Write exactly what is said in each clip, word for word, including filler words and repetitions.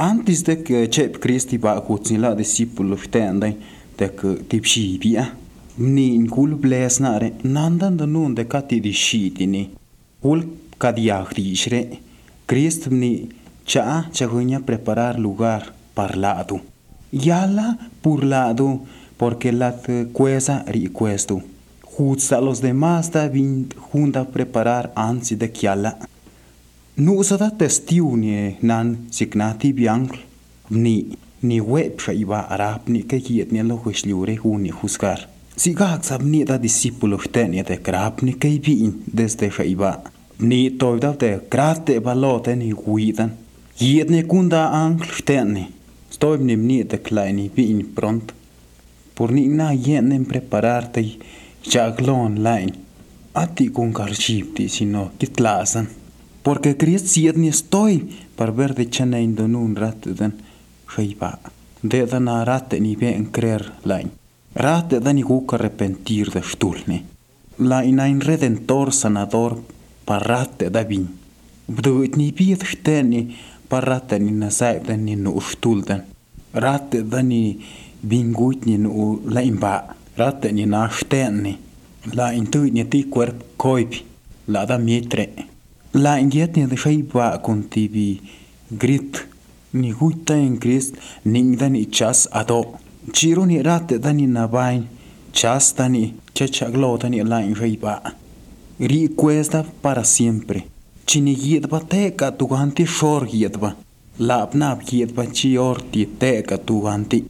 Antes de que chep Cristi va cutsila discípulo ftendai de que tipshibia ni kul blesnare nandan de nun de kati di shitini kul kadiag dishre Cristo ni cha chaguña preparar lugar par lado yala por lado porque la cuesa requesto justa los demás da vin junta preparar ansi de kiala nu sa da testiu ni nan signati bianc ni ni web shaiba arab ni ke kiet ni lo khliure hu ni juzgar si gak sab ni da discípulo fteni de krap ni ke bin desde shaiba ni to da de krate balote ni guidan kiet ni kunda angl fteni stoy ni ni de kleini bin pront por ni na yen prepararte jaglon line ati con carchipti sino kitlasan porque Cristo siet ni estoy para ver de chana indonun rat den shaiba de dana rat ni ben creer line rat de ni guk arrepentir de stulne la in redentor sanador para rat da vin bduit ni biet steni para rat ni nasaib den ni no stulden rat de ni binguit ni no la imba rat ni na steni la intuit ni ti cuerp koip la da mietre la ingiet ni de shaiba con tibi grit ni guita en Christ ning dan i chas ado chiro ni rat dan ni nabain chas tani chachaglo tani la in shaiba ri cuesta para siempre chini yedba teka tu ganti shor yedba la apnap yedba chi orti teka tu ganti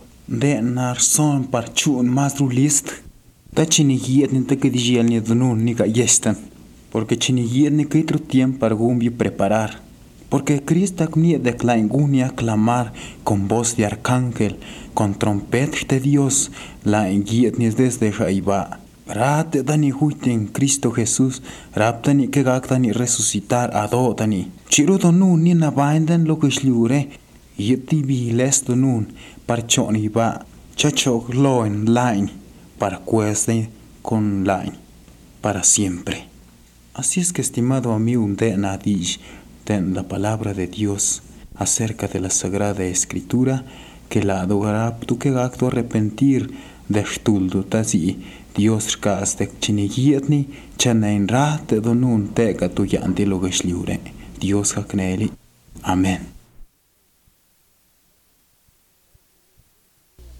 de nar son parchun masru list ta chini yed ni te kediel ni dunun ni ga yestan porque chini yed ni kitro tiempo para gumbi preparar porque Cristo ni de claingunia clamar con voz de arcángel con trompeta de Dios la yed ni desde shaiba rat dani huiten Cristo Jesús raptani que gactani resucitar adotani chirudo nun ni na bainden lo que shlure yeti bi lesto nun parchoni ba chachok loin line para cueste con line para siempre. Así es que, estimado amigo de Nadish, ten la palabra de Dios acerca de la Sagrada Escritura que la adorará tu que acto arrepentir de stuldo tazi Dios kas de chinigietni chanain rat donun tega tu yanti lo geshliure Dios hakneli. Amén.